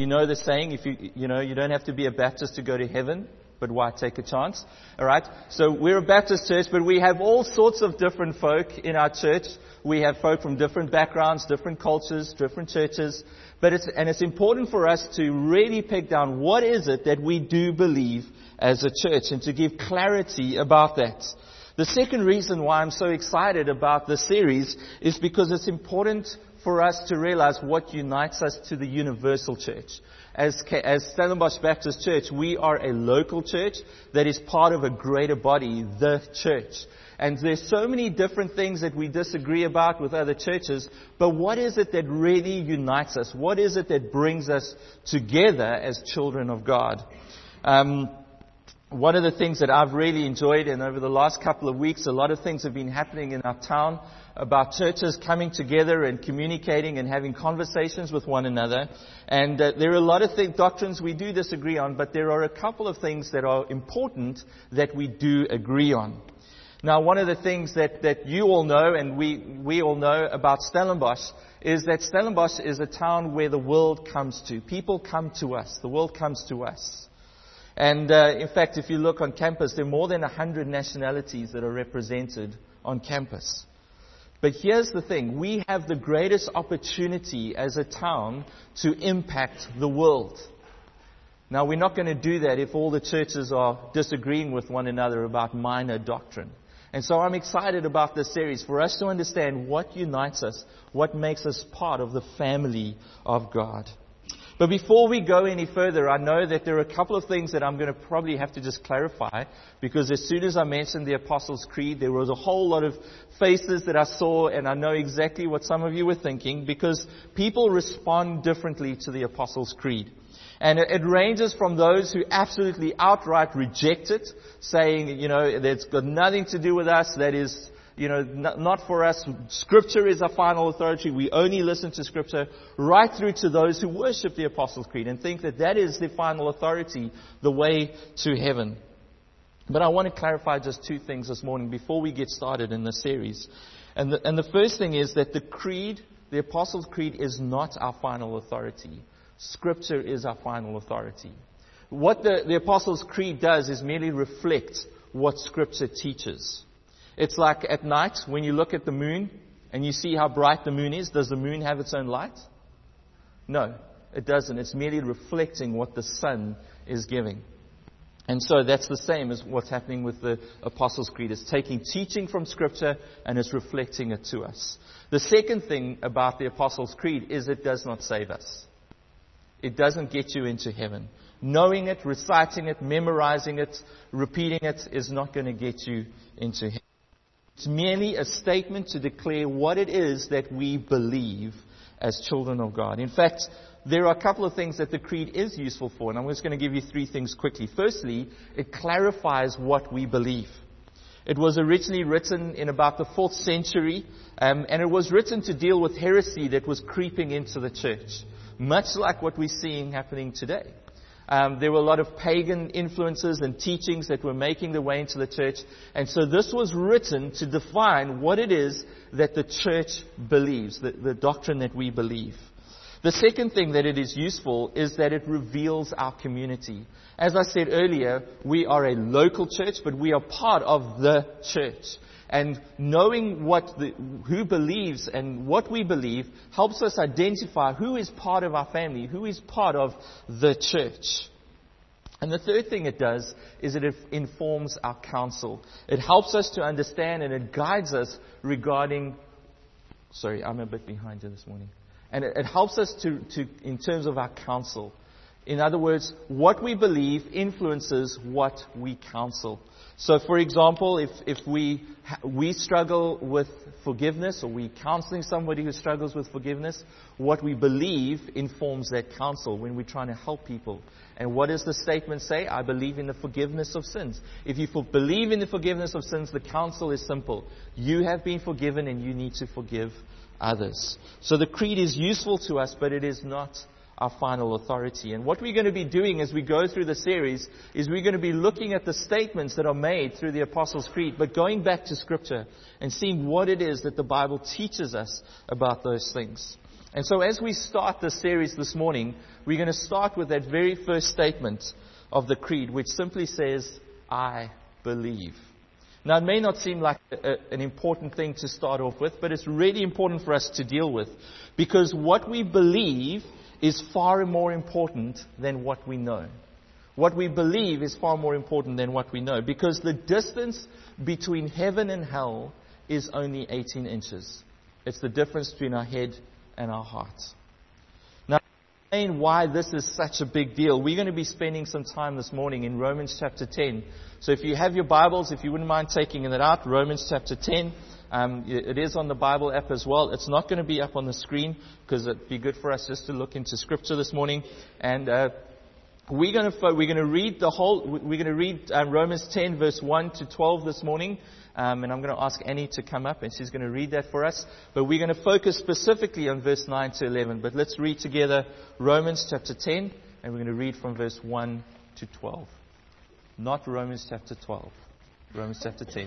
You know the saying, if you don't have to be a Baptist to go to heaven, but why take a chance? All right. So we're a Baptist church, but we have all sorts of different folk in our church. We have folk from different backgrounds, different cultures, different churches. But it's important for us to really pick down what is it that we do believe as a church, and to give clarity about that. The second reason why I'm so excited about this series is because it's important for us to realize what unites us to the universal church. As Stellenbosch Baptist Church, we are a local church that is part of a greater body, the church. And there's so many different things that we disagree about with other churches, but what is it that really unites us? What is it that brings us together as children of God? One of the things that I've really enjoyed, and over the last couple of weeks, a lot of things have been happening in our town about churches coming together and communicating and having conversations with one another. And there are a lot of doctrines we do disagree on, but there are a couple of things that are important that we do agree on. Now, one of the things that you all know, and we all know about Stellenbosch, is that Stellenbosch is a town where the world comes to. People come to us. The world comes to us. And in fact, if you look on campus, there are more than 100 nationalities that are represented on campus. But here's the thing. We have the greatest opportunity as a town to impact the world. Now, we're not going to do that if all the churches are disagreeing with one another about minor doctrine. And so I'm excited about this series for us to understand what unites us, what makes us part of the family of God. But before we go any further, I know that there are a couple of things that I'm going to probably have to just clarify, because as soon as I mentioned the Apostles' Creed, there was a whole lot of faces that I saw, and I know exactly what some of you were thinking, because people respond differently to the Apostles' Creed. And it ranges from those who absolutely outright reject it, saying, that's got nothing to do with us, that is, not for us. Scripture is our final authority. We only listen to Scripture, right through to those who worship the Apostles' Creed and think that is the final authority, the way to heaven. But I want to clarify just two things this morning before we get started in this series. And the first thing is that the Creed, the Apostles' Creed, is not our final authority. Scripture is our final authority. What the Apostles' Creed does is merely reflect what Scripture teaches. It's like at night when you look at the moon and you see how bright the moon is. Does the moon have its own light? No, it doesn't. It's merely reflecting what the sun is giving. And so that's the same as what's happening with the Apostles' Creed. It's taking teaching from Scripture and it's reflecting it to us. The second thing about the Apostles' Creed is it does not save us. It doesn't get you into heaven. Knowing it, reciting it, memorizing it, repeating it is not going to get you into heaven. It's merely a statement to declare what it is that we believe as children of God. In fact, there are a couple of things that the Creed is useful for, and I'm just going to give you three things quickly. Firstly, it clarifies what we believe. It was originally written in about the 4th century, and it was written to deal with heresy that was creeping into the church, much like what we're seeing happening today. There were a lot of pagan influences and teachings that were making their way into the church. And so this was written to define what it is that the church believes, the doctrine that we believe. The second thing that it is useful is that it reveals our community. As I said earlier, we are a local church, but we are part of the church. And knowing who believes and what we believe helps us identify who is part of our family, who is part of the church. And the third thing it does is it informs our counsel. It helps us to understand and it guides us regarding... Sorry, I'm a bit behind you this morning. And it helps us to in terms of our counsel. In other words, what we believe influences what we counsel. So, for example, if we struggle with forgiveness, or we're counseling somebody who struggles with forgiveness, what we believe informs that counsel when we're trying to help people. And what does the statement say? I believe in the forgiveness of sins. If you believe in the forgiveness of sins, the counsel is simple. You have been forgiven and you need to forgive others. So the creed is useful to us, but it is not our final authority. And what we're going to be doing as we go through the series is we're going to be looking at the statements that are made through the Apostles' Creed, but going back to Scripture and seeing what it is that the Bible teaches us about those things. And so as we start this series this morning, we're going to start with that very first statement of the creed, which simply says, I believe. Now, it may not seem like an important thing to start off with, but it's really important for us to deal with, because what we believe is far more important than what we know. What we believe is far more important than what we know, because the distance between heaven and hell is only 18 inches. It's the difference between our head and our hearts. Now, to explain why this is such a big deal, we're going to be spending some time this morning in Romans chapter 10. So if you have your Bibles, if you wouldn't mind taking it out, Romans chapter 10. It is on the Bible app as well. It's not going to be up on the screen because it'd be good for us just to look into Scripture this morning. And we're going to read Romans 10 verse 1 to 12 this morning. And I'm going to ask Annie to come up and she's going to read that for us. But we're going to focus specifically on verse 9 to 11. But let's read together Romans chapter 10, and we're going to read from verse 1 to 12. Not Romans chapter 12. Romans chapter 10.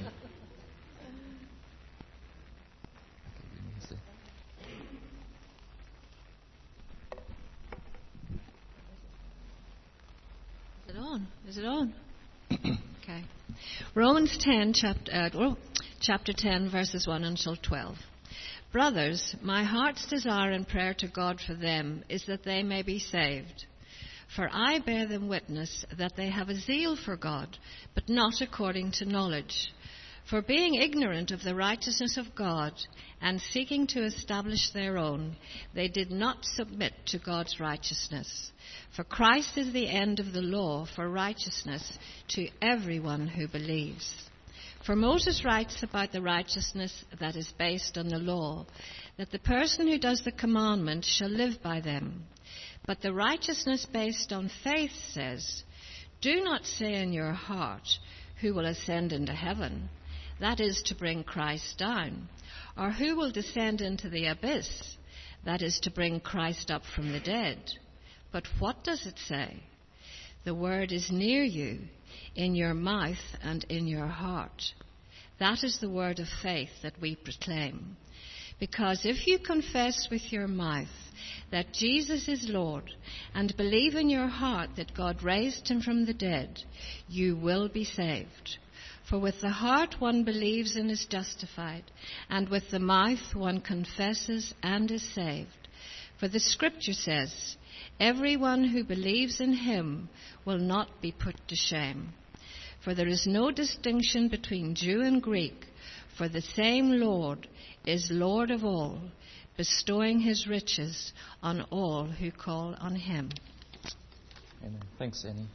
Is it on? Okay. Romans 10, chapter 10, verses 1 until 12. Brothers, my heart's desire and prayer to God for them is that they may be saved. For I bear them witness that they have a zeal for God, but not according to knowledge. For being ignorant of the righteousness of God and seeking to establish their own, they did not submit to God's righteousness. For Christ is the end of the law for righteousness to everyone who believes. For Moses writes about the righteousness that is based on the law, that the person who does the commandment shall live by them. But the righteousness based on faith says, do not say in your heart, who will ascend into heaven? That is to bring Christ down. Or who will descend into the abyss? That is to bring Christ up from the dead. But what does it say? The word is near you, in your mouth and in your heart. That is the word of faith that we proclaim. Because if you confess with your mouth that Jesus is Lord and believe in your heart that God raised him from the dead, you will be saved. For with the heart one believes and is justified, and with the mouth one confesses and is saved. For the Scripture says, everyone who believes in him will not be put to shame. For there is no distinction between Jew and Greek, for the same Lord is Lord of all, bestowing his riches on all who call on him. Amen. Thanks, Annie.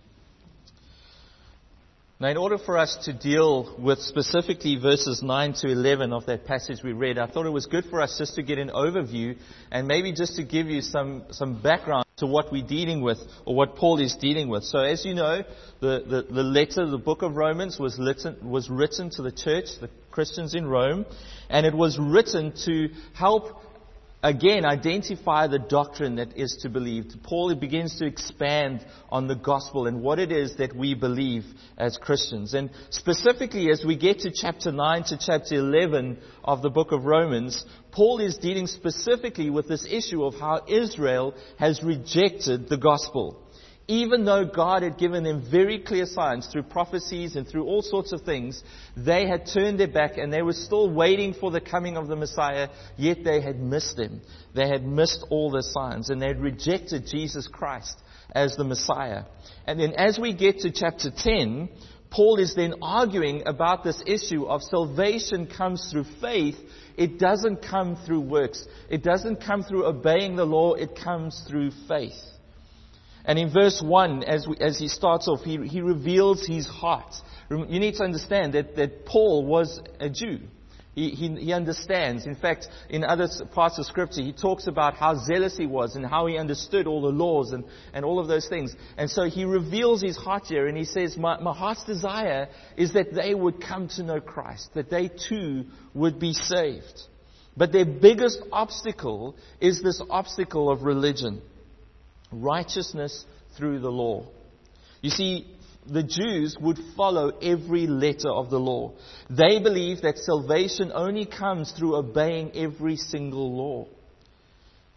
Now, in order for us to deal with specifically verses 9 to 11 of that passage we read, I thought it was good for us just to get an overview and maybe just to give you some background to what we're dealing with or what Paul is dealing with. So as you know, the letter, the book of Romans was written to the church, the Christians in Rome, and it was written to help again identify the doctrine that is to believe. Paul begins to expand on the gospel and what it is that we believe as Christians. And specifically as we get to chapter 9 to chapter 11 of the book of Romans, Paul is dealing specifically with this issue of how Israel has rejected the gospel. Even though God had given them very clear signs through prophecies and through all sorts of things, they had turned their back and they were still waiting for the coming of the Messiah, yet they had missed him. They had missed all the signs and they had rejected Jesus Christ as the Messiah. And then as we get to chapter 10, Paul is then arguing about this issue of salvation comes through faith. It doesn't come through works. It doesn't come through obeying the law. It comes through faith. And in verse 1, as he starts off, he reveals his heart. You need to understand that Paul was a Jew. He understands. In fact, in other parts of Scripture, he talks about how zealous he was and how he understood all the laws and all of those things. And so he reveals his heart here and he says, my heart's desire is that they would come to know Christ, that they too would be saved. But their biggest obstacle is this obstacle of religion. Righteousness through the law. You see, the Jews would follow every letter of the law. They believed that salvation only comes through obeying every single law.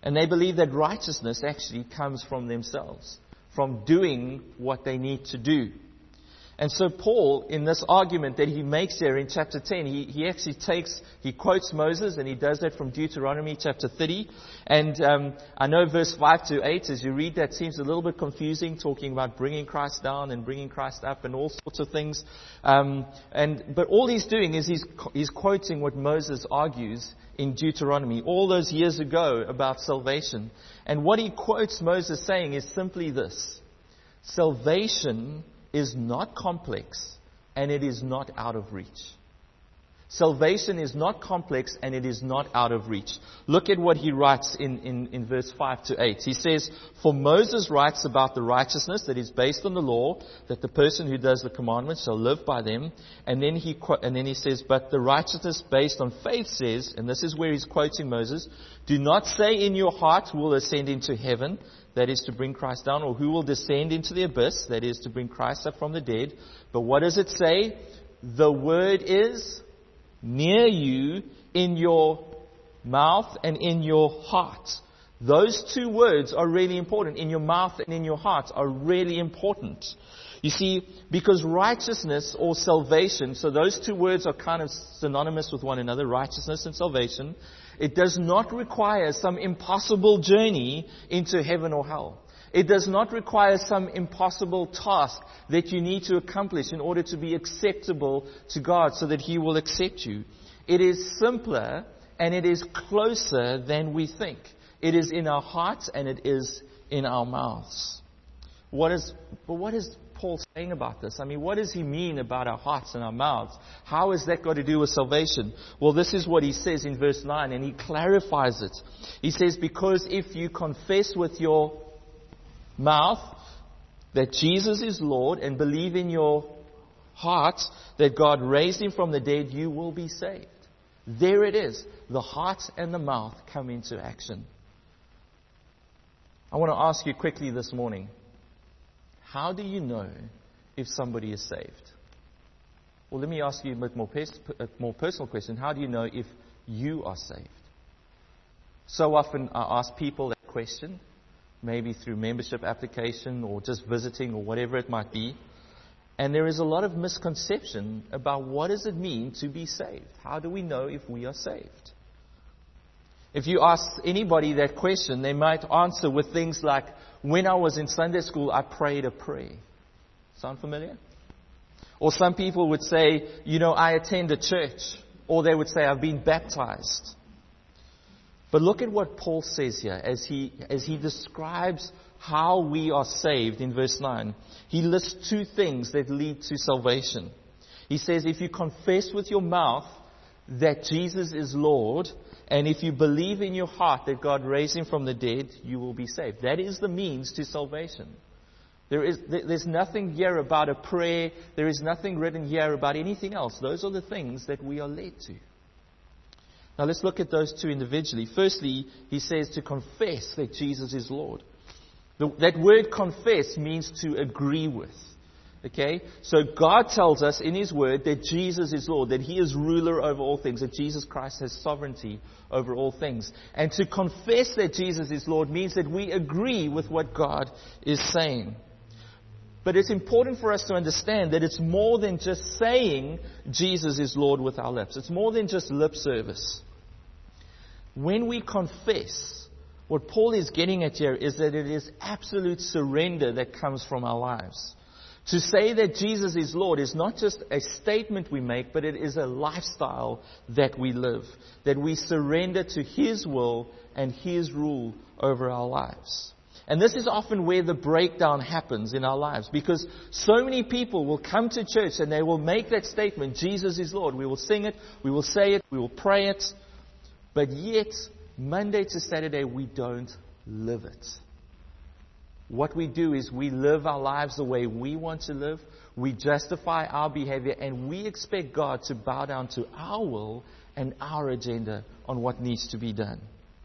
And they believe that righteousness actually comes from themselves, from doing what they need to do. And so Paul, in this argument that he makes here in chapter 10, he quotes Moses, and he does that from Deuteronomy chapter 30. And I know verse 5 to 8, as you read that, seems a little bit confusing, talking about bringing Christ down and bringing Christ up and all sorts of things. But all he's doing is he's quoting what Moses argues in Deuteronomy all those years ago about salvation. And what he quotes Moses saying is simply this: salvation is not complex, and it is not out of reach. Salvation is not complex, and it is not out of reach. Look at what he writes in verse 5 to 8. He says, "For Moses writes about the righteousness that is based on the law, that the person who does the commandments shall live by them." And then he says, "But the righteousness based on faith says," and this is where he's quoting Moses, "Do not say in your heart, who will ascend into heaven, that is to bring Christ down, or who will descend into the abyss, that is to bring Christ up from the dead. But what does it say? The word is near you, in your mouth and in your heart." Those two words are really important. In your mouth and in your heart are really important. You see, because righteousness or salvation, so those two words are kind of synonymous with one another, righteousness and salvation. It does not require some impossible journey into heaven or hell. It does not require some impossible task that you need to accomplish in order to be acceptable to God so that He will accept you. It is simpler and it is closer than we think. It is in our hearts and it is in our mouths. What is Paul saying about this? I mean, what does he mean about our hearts and our mouths? How has that got to do with salvation? Well, this is what he says in verse 9, and he clarifies it. He says, "Because if you confess with your mouth that Jesus is Lord and believe in your heart that God raised Him from the dead, you will be saved." There it is. The heart and the mouth come into action. I want to ask you quickly this morning, how do you know if somebody is saved? Well, let me ask you a more personal question. How do you know if you are saved? So often I ask people that question, maybe through membership application or just visiting or whatever it might be. And there is a lot of misconception about what does it mean to be saved. How do we know if we are saved? If you ask anybody that question, they might answer with things like, "When I was in Sunday school, I prayed a prayer." Sound familiar? Or some people would say, "I attend a church." Or they would say, "I've been baptized." But look at what Paul says here as he describes how we are saved in verse 9. He lists two things that lead to salvation. He says, if you confess with your mouth that Jesus is Lord, and if you believe in your heart that God raised Him from the dead, you will be saved. That is the means to salvation. There's nothing here about a prayer. There is nothing written here about anything else. Those are the things that we are led to. Now let's look at those two individually. Firstly, he says to confess that Jesus is Lord. That word confess means to agree with. Okay? So God tells us in His Word that Jesus is Lord, that He is ruler over all things, that Jesus Christ has sovereignty over all things. And to confess that Jesus is Lord means that we agree with what God is saying. But it's important for us to understand that it's more than just saying Jesus is Lord with our lips. It's more than just lip service. When we confess, what Paul is getting at here is that it is absolute surrender that comes from our lives. To say that Jesus is Lord is not just a statement we make, but it is a lifestyle that we live. That we surrender to His will and His rule over our lives. And this is often where the breakdown happens in our lives. Because so many people will come to church and they will make that statement, Jesus is Lord. We will sing it, we will say it, we will pray it. But yet, Monday to Saturday, we don't live it. What we do is we live our lives the way we want to live. We justify our behavior and we expect God to bow down to our will and our agenda on what needs to be done.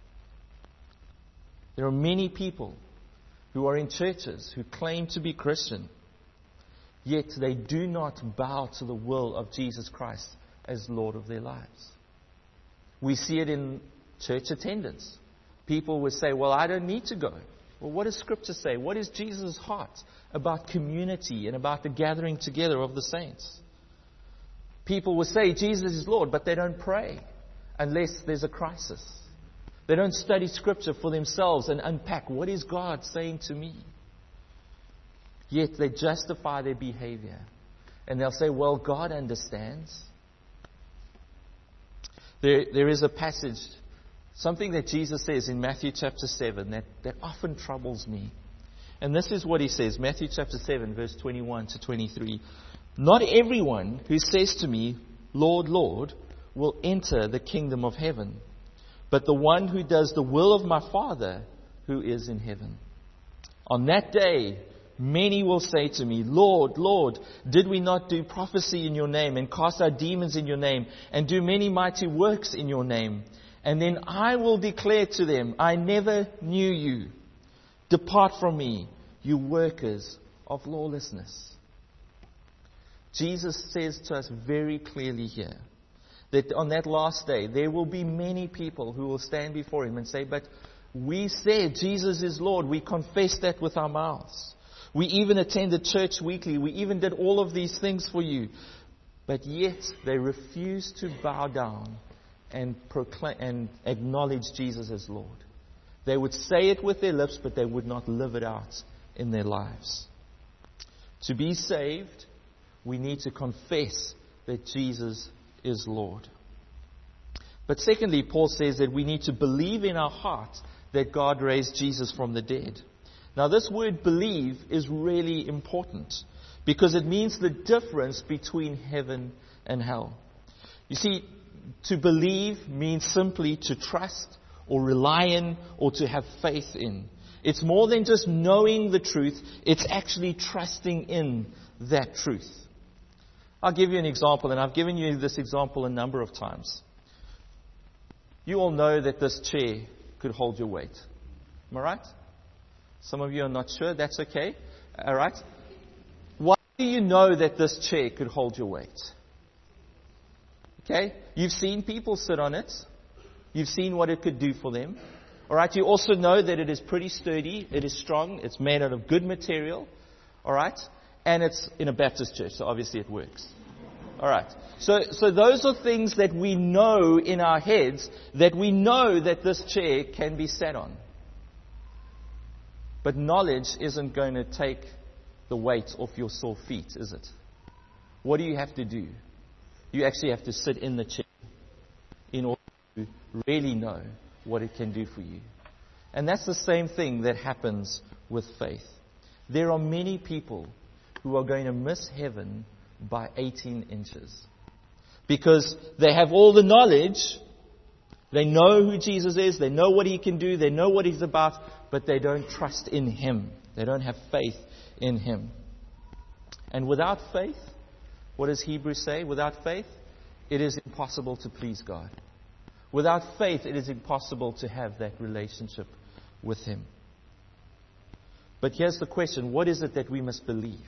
There are many people who are in churches who claim to be Christian, yet they do not bow to the will of Jesus Christ as Lord of their lives. We see it in church attendance. People would say, well, I don't need to go. Well, what does Scripture say? What is Jesus' heart about community and about the gathering together of the saints? People will say Jesus is Lord, but they don't pray unless there's a crisis. They don't study Scripture for themselves and unpack, what is God saying to me? Yet they justify their behavior. And they'll say, well, God understands. There is a passage, something that Jesus says in Matthew chapter 7 that often troubles me. And this is what He says, Matthew chapter 7, verse 21 to 23. Not everyone who says to me, Lord, Lord, will enter the kingdom of heaven, but the one who does the will of my Father who is in heaven. On that day, many will say to me, Lord, Lord, did we not do prophecy in your name and cast out demons in your name and do many mighty works in your name? And then I will declare to them, I never knew you. Depart from me, you workers of lawlessness. Jesus says to us very clearly here that on that last day, there will be many people who will stand before Him and say, but we said Jesus is Lord. We confessed that with our mouths. We even attended church weekly. We even did all of these things for you. But yet they refuse to bow down and proclaim and acknowledge Jesus as Lord. They would say it with their lips, but they would not live it out in their lives. To be saved, we need to confess that Jesus is Lord. But secondly, Paul says that we need to believe in our heart that God raised Jesus from the dead. Now, this word believe is really important because it means the difference between heaven and hell. You see, to believe means simply to trust or rely in or to have faith in. It's more than just knowing the truth. It's actually trusting in that truth. I'll give you an example, and I've given you this example a number of times. You all know that this chair could hold your weight. Am I right? Some of you are not sure. That's okay. All right. Why do you know that this chair could hold your weight? Okay. You've seen people sit on it. You've seen what it could do for them. All right. You also know that it is pretty sturdy. It is strong. It's made out of good material. All right. And it's in a Baptist church, so obviously it works. All right. So those are things that we know in our heads, that we know that this chair can be sat on. But knowledge isn't going to take the weight off your sore feet, is it? What do you have to do? You actually have to sit in the chair in order to really know what it can do for you. And that's the same thing that happens with faith. There are many people who are going to miss heaven by 18 inches. Because they have all the knowledge, they know who Jesus is, they know what He can do, they know what He's about, but they don't trust in Him. They don't have faith in Him. And without faith, what does Hebrews say? Without faith, it is impossible to please God. Without faith, it is impossible to have that relationship with Him. But here's the question, what is it that we must believe?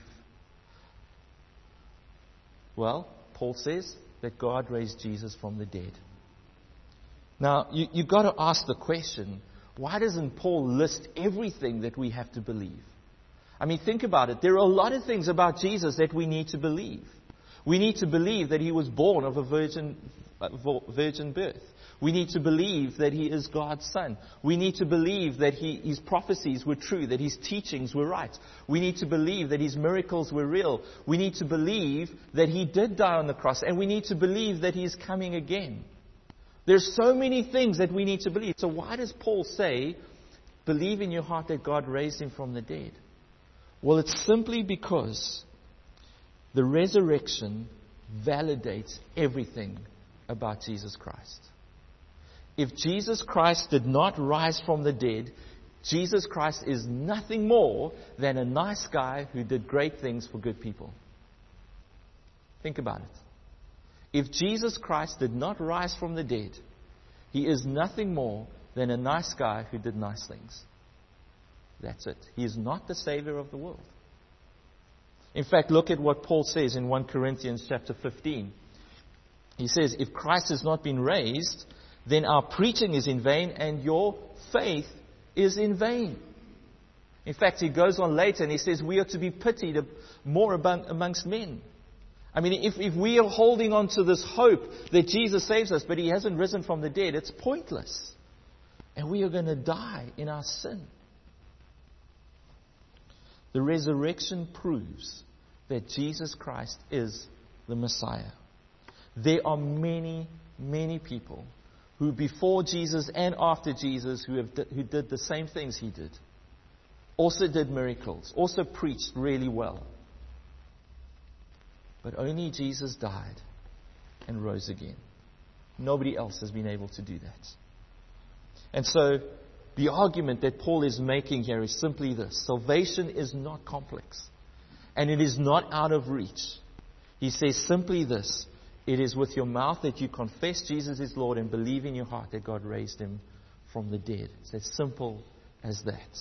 Well, Paul says that God raised Jesus from the dead. Now, you've got to ask the question, why doesn't Paul list everything that we have to believe? I mean, think about it. There are a lot of things about Jesus that we need to believe. We need to believe that He was born of a virgin birth. We need to believe that He is God's Son. We need to believe that His prophecies were true, that His teachings were right. We need to believe that His miracles were real. We need to believe that He did die on the cross. And we need to believe that He is coming again. There's so many things that we need to believe. So why does Paul say, believe in your heart that God raised Him from the dead? Well, it's simply because the resurrection validates everything about Jesus Christ. If Jesus Christ did not rise from the dead, Jesus Christ is nothing more than a nice guy who did great things for good people. Think about it. If Jesus Christ did not rise from the dead, He is nothing more than a nice guy who did nice things. That's it. He is not the Savior of the world. In fact, look at what Paul says in 1 Corinthians chapter 15. He says, if Christ has not been raised, then our preaching is in vain and your faith is in vain. In fact, he goes on later and he says we are to be pitied more amongst men. I mean, if we are holding on to this hope that Jesus saves us, but he hasn't risen from the dead, it's pointless. And we are going to die in our sin. The resurrection proves that Jesus Christ is the Messiah. There are many, many people who before Jesus and after Jesus who did the same things he did. Also did miracles. Also preached really well. But only Jesus died and rose again. Nobody else has been able to do that. And so the argument that Paul is making here is simply this. Salvation is not complex. And it is not out of reach. He says simply this. It is with your mouth that you confess Jesus is Lord and believe in your heart that God raised him from the dead. It's as simple as that.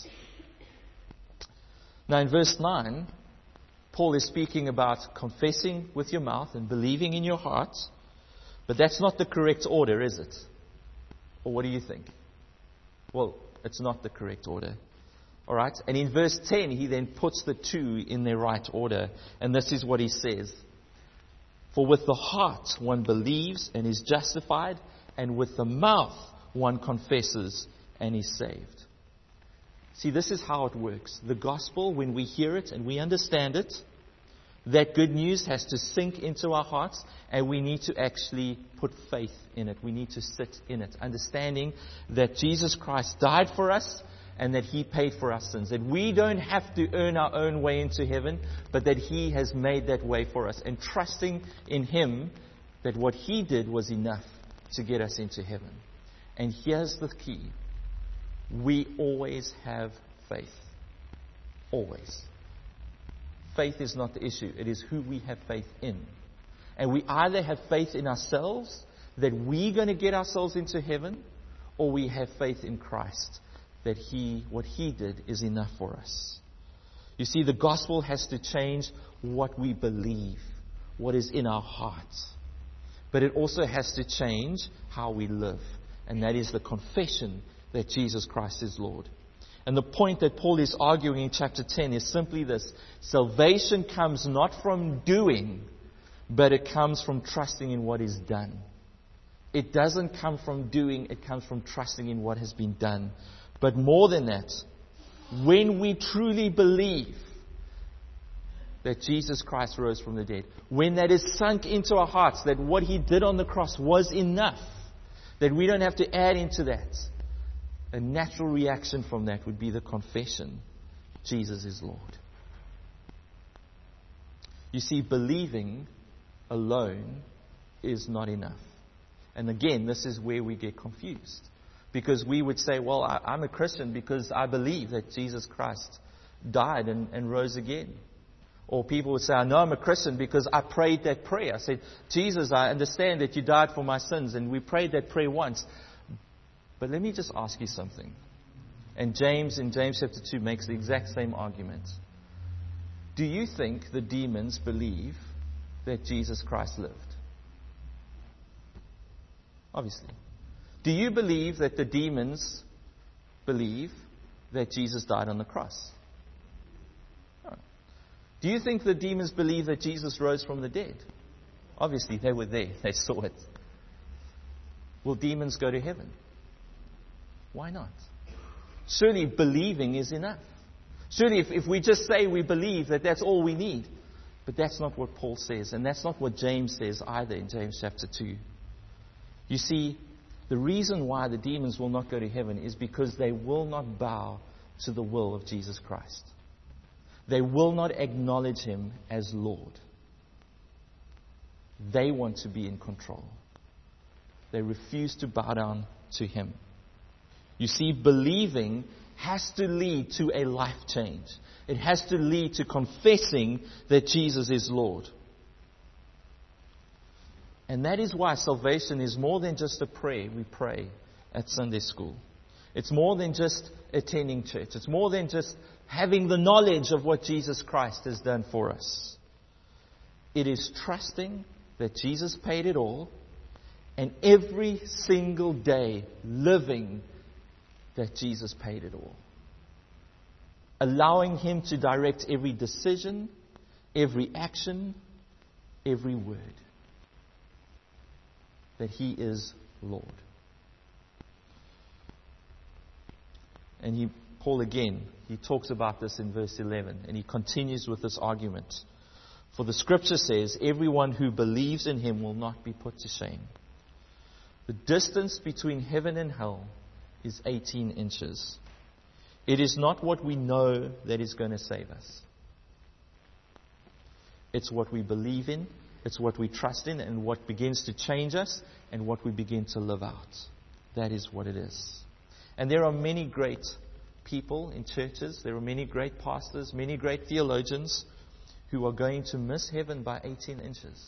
Now in verse 9, Paul is speaking about confessing with your mouth and believing in your heart. But that's not the correct order, is it? Or what do you think? Well, it's not the correct order. All right? And in verse 10, he then puts the two in their right order. And this is what he says. For with the heart one believes and is justified, and with the mouth one confesses and is saved. See, this is how it works. The gospel, when we hear it and we understand it, that good news has to sink into our hearts, and we need to actually put faith in it. We need to sit in it, understanding that Jesus Christ died for us and that he paid for our sins. That we don't have to earn our own way into heaven, but that he has made that way for us. And trusting in him that what he did was enough to get us into heaven. And here's the key. We always have faith. Always. Faith is not the issue. It is who we have faith in. And we either have faith in ourselves, that we're going to get ourselves into heaven, or we have faith in Christ, that what he did is enough for us. You see, the gospel has to change what we believe, what is in our hearts. But it also has to change how we live. And that is the confession that Jesus Christ is Lord. And the point that Paul is arguing in chapter 10 is simply this. Salvation comes not from doing, but it comes from trusting in what is done. It doesn't come from doing, it comes from trusting in what has been done. But more than that, when we truly believe that Jesus Christ rose from the dead, when that is sunk into our hearts, that what he did on the cross was enough, that we don't have to add into that, a natural reaction from that would be the confession, Jesus is Lord. You see, believing alone is not enough. And again, this is where we get confused. Because we would say, well, I'm a Christian because I believe that Jesus Christ died and rose again. Or people would say, I know I'm a Christian because I prayed that prayer. I said, Jesus, I understand that you died for my sins. And we prayed that prayer once. But let me just ask you something. And James, in James chapter 2, makes the exact same argument. Do you think the demons believe that Jesus Christ lived? Obviously. Do you believe that the demons believe that Jesus died on the cross? No. Do you think the demons believe that Jesus rose from the dead? Obviously, they were there. They saw it. Will demons go to heaven? Why not? Surely believing is enough. Surely if we just say we believe, that's all we need. But that's not what Paul says. And that's not what James says either in James chapter 2. You see, the reason why the demons will not go to heaven is because they will not bow to the will of Jesus Christ. They will not acknowledge him as Lord. They want to be in control. They refuse to bow down to him. You see, believing has to lead to a life change. It has to lead to confessing that Jesus is Lord. And that is why salvation is more than just a prayer we pray at Sunday school. It's more than just attending church. It's more than just having the knowledge of what Jesus Christ has done for us. It is trusting that Jesus paid it all And every single day living that Jesus paid it all. Allowing Him to direct every decision, every action, every word. That He is Lord. And Paul again, he talks about this in verse 11, and he continues with this argument. For the Scripture says, everyone who believes in Him will not be put to shame. The distance between heaven and hell is 18 inches. It is not what we know that is going to save us. It's what we believe in, it's what we trust in, and what begins to change us, and what we begin to live out. That is what it is. And there are many great people in churches, there are many great pastors, many great theologians who are going to miss heaven by 18 inches.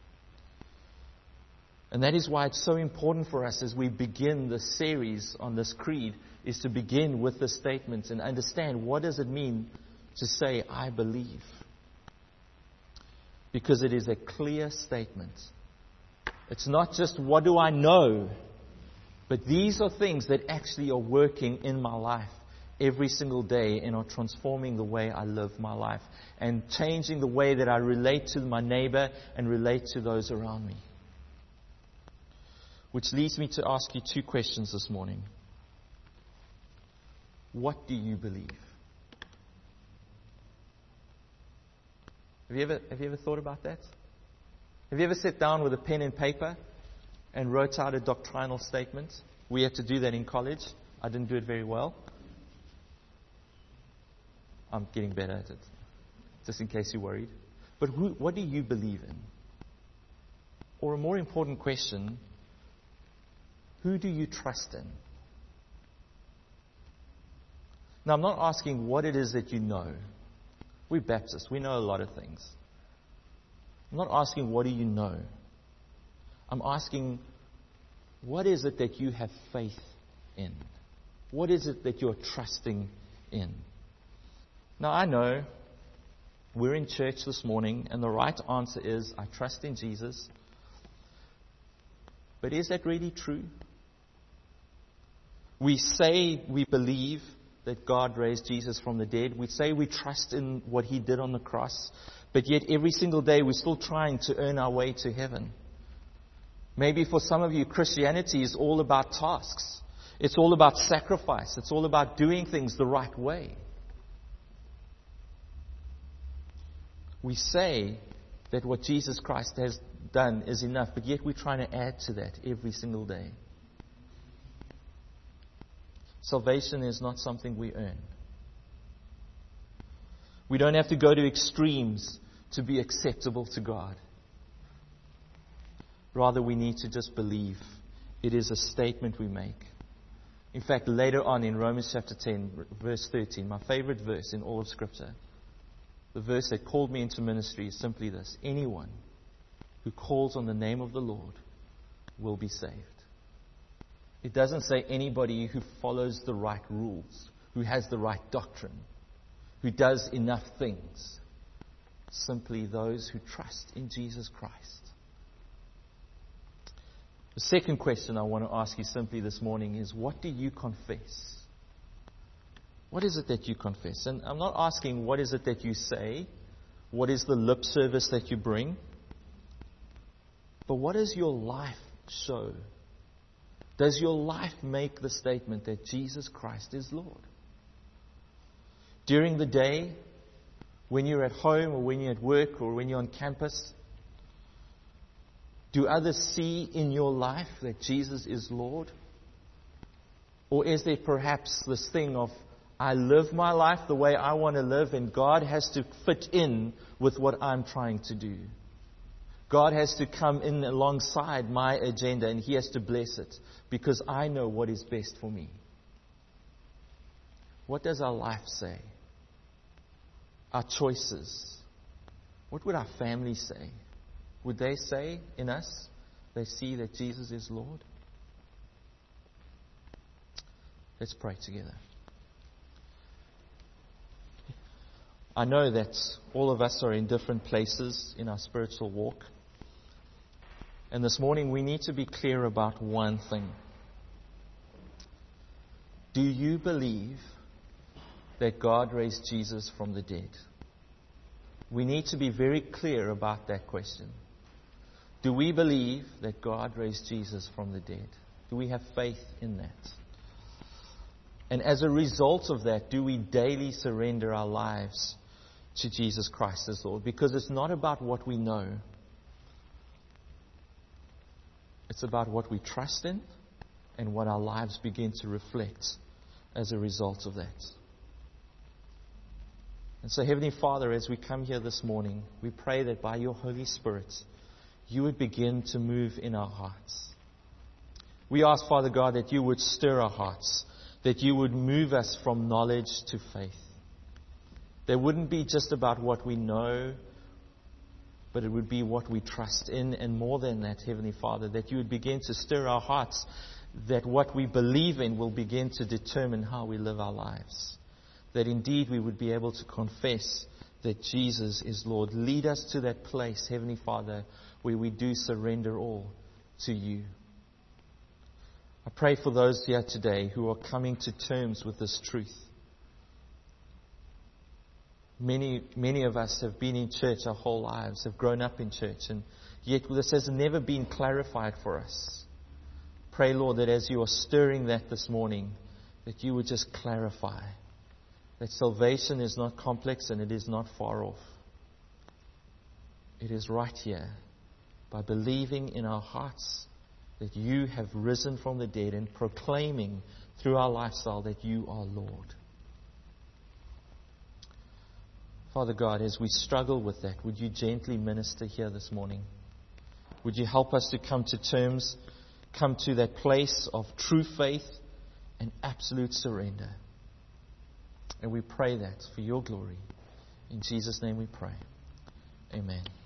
And that is why it's so important for us as we begin this series on this creed, is to begin with the statement and understand what does it mean to say, I believe. Because it is a clear statement. It's not just what do I know, but these are things that actually are working in my life every single day and are transforming the way I live my life and changing the way that I relate to my neighbor and relate to those around me. Which leads me to ask you two questions this morning. What do you believe? Have you ever thought about that? Have you ever sat down with a pen and paper and wrote out a doctrinal statement? We had to do that in college. I didn't do it very well. I'm getting better at it, just in case you're worried. But what do you believe in? Or a more important question, who do you trust in? Now, I'm not asking what it is that you know. We're Baptists. We know a lot of things. I'm not asking what do you know. I'm asking what is it that you have faith in? What is it that you're trusting in? Now, I know we're in church this morning, and the right answer is, I trust in Jesus. But is that really true? We say we believe that God raised Jesus from the dead. We say we trust in what He did on the cross. But yet every single day we're still trying to earn our way to heaven. Maybe for some of you, Christianity is all about tasks. It's all about sacrifice. It's all about doing things the right way. We say that what Jesus Christ has done is enough, but yet we're trying to add to that every single day. Salvation is not something we earn. We don't have to go to extremes to be acceptable to God. Rather, we need to just believe. It is a statement we make. In fact, later on in Romans chapter 10, verse 13, my favorite verse in all of Scripture, the verse that called me into ministry is simply this: anyone who calls on the name of the Lord will be saved. It doesn't say anybody who follows the right rules, who has the right doctrine, who does enough things. Simply those who trust in Jesus Christ. The second question I want to ask you simply this morning is, what do you confess? What is it that you confess? And I'm not asking what is it that you say, what is the lip service that you bring, but what does your life show? Does your life make the statement that Jesus Christ is Lord? During the day, when you're at home or when you're at work or when you're on campus, do others see in your life that Jesus is Lord? Or is there perhaps this thing of, I live my life the way I want to live, and God has to fit in with what I'm trying to do? God has to come in alongside my agenda, and He has to bless it because I know what is best for me. What does our life say? Our choices. What would our family say? Would they say in us, they see that Jesus is Lord? Let's pray together. I know that all of us are in different places in our spiritual walk. And this morning we need to be clear about one thing. Do you believe that God raised Jesus from the dead? We need to be very clear about that question. Do we believe that God raised Jesus from the dead? Do we have faith in that? And as a result of that, do we daily surrender our lives to Jesus Christ as Lord? Because it's not about what we know. It's about what we trust in and what our lives begin to reflect as a result of that. And so, Heavenly Father, as we come here this morning, we pray that by your Holy Spirit, you would begin to move in our hearts. We ask, Father God, that you would stir our hearts, that you would move us from knowledge to faith. There wouldn't be just about what we know, but it would be what we trust in, and more than that, Heavenly Father, that you would begin to stir our hearts, that what we believe in will begin to determine how we live our lives. That indeed we would be able to confess that Jesus is Lord. Lead us to that place, Heavenly Father, where we do surrender all to you. I pray for those here today who are coming to terms with this truth. Many of us have been in church our whole lives, have grown up in church, and yet this has never been clarified for us. Pray, Lord, that as you are stirring that this morning, that you would just clarify that salvation is not complex and it is not far off. It is right here, by believing in our hearts that you have risen from the dead and proclaiming through our lifestyle that you are Lord. Father God, as we struggle with that, would you gently minister here this morning? Would you help us to come to terms, come to that place of true faith and absolute surrender? And we pray that for your glory. In Jesus' name we pray. Amen.